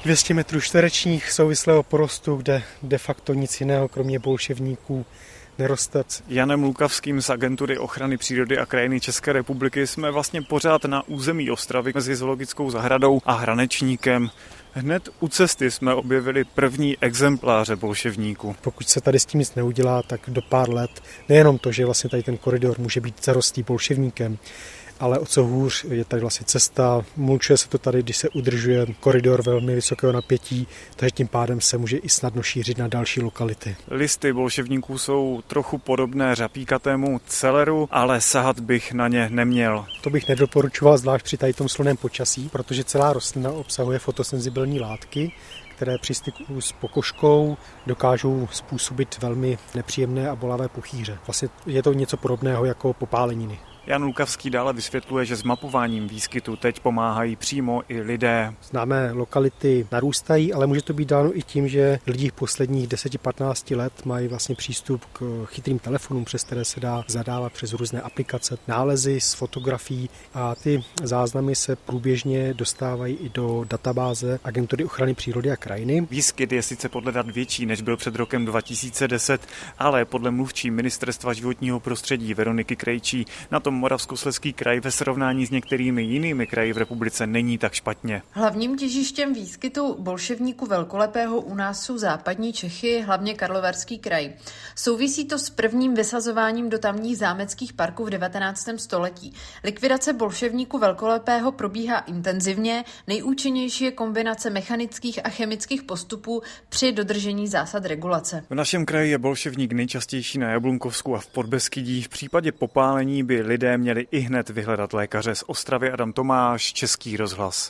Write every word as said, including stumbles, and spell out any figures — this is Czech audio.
dvě stě metrů čtverečních souvislého porostu, kde de facto nic jiného kromě bolševníků neroste. Janem Lukavským z Agentury ochrany přírody a krajiny České republiky jsme vlastně pořád na území Ostravy mezi zoologickou zahradou a Hranečníkem. Hned u cesty jsme objevili první exempláře bolševníku. Pokud se tady s tím nic neudělá, tak do pár let, nejenom to, že vlastně tady ten koridor může být zarostlý bolševníkem, ale o co hůř, je tady vlastně cesta, mulčuje se to tady, když se udržuje koridor velmi vysokého napětí, takže tím pádem se může i snadno šířit na další lokality. Listy bolševníků jsou trochu podobné řapíkatému celeru, ale sahat bych na ně neměl. To bych nedoporučoval, zvlášť při tady tom slunném počasí, protože celá rostlina obsahuje fotosenzibilní látky, které při styku s pokožkou dokážou způsobit velmi nepříjemné a bolavé puchýře. Vlastně je to něco podobného jako popáleniny. Jan Lukavský dále vysvětluje, že s mapováním výskytu teď pomáhají přímo i lidé. Známé lokality narůstají, ale může to být dáno i tím, že lidi v posledních deset patnáct let mají vlastně přístup k chytrým telefonům, přes které se dá zadávat přes různé aplikace nálezy z fotografií a ty záznamy se průběžně dostávají i do databáze Agentury ochrany přírody a krajiny. Výskyt je sice podle dat větší, než byl před rokem dva tisíce deset, ale podle mluvčí Ministerstva životního prostředí Veroniky Krejčí na tom Moravskoslezský kraj ve srovnání s některými jinými kraji v republice není tak špatně. Hlavním těžištěm výskytu bolševníku velkolepého u nás jsou západní Čechy, hlavně Karlovarský kraj. Souvisí to s prvním vysazováním do tamních zámeckých parků v devatenáctém století. Likvidace bolševníku velkolepého probíhá intenzivně, nejúčinnější je kombinace mechanických a chemických postupů při dodržení zásad regulace. V našem kraji je bolševník nejčastější na Jablunkovsku a v Podbeskydí. V případě popálení by lidé měli i hned vyhledat lékaře. Z Ostravy Adam Tomáš, Český rozhlas.